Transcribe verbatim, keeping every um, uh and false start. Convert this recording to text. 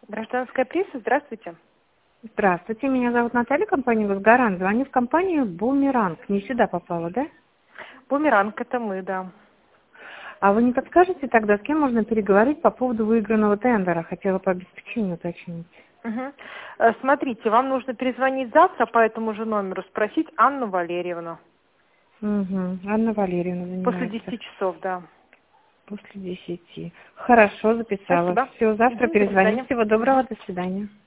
Гражданская пресса, здравствуйте. Здравствуйте, меня зовут Наталья, компания «Госгарант». Звоню в компанию «Бумеранг». Не сюда попала, да? Бумеранг, это мы, да. А вы не подскажете тогда, с кем можно переговорить по поводу выигранного тендера? Хотела по обеспечению уточнить. Угу. Смотрите, вам нужно перезвонить завтра по этому же номеру, спросить Анну Валерьевну. Угу. Анна Валерьевна После занимается. десяти часов, да. После десяти. Хорошо, записала. Спасибо. Все, завтра Угу, до перезвоню. свидания. Всего доброго, до свидания.